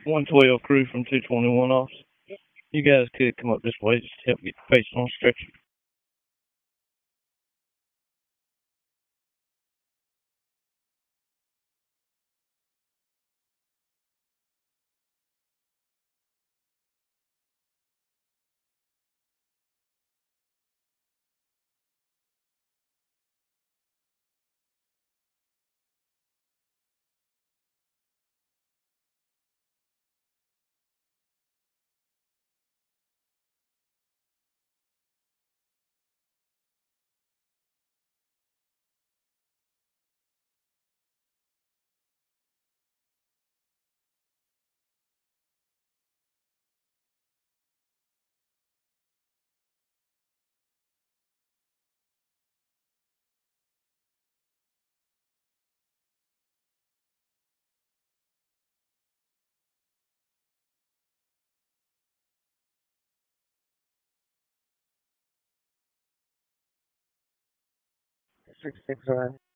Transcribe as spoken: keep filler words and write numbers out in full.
one twelve crew from two twenty-one office. You guys could come up this way just to help get the patient on stretcher. Six six right.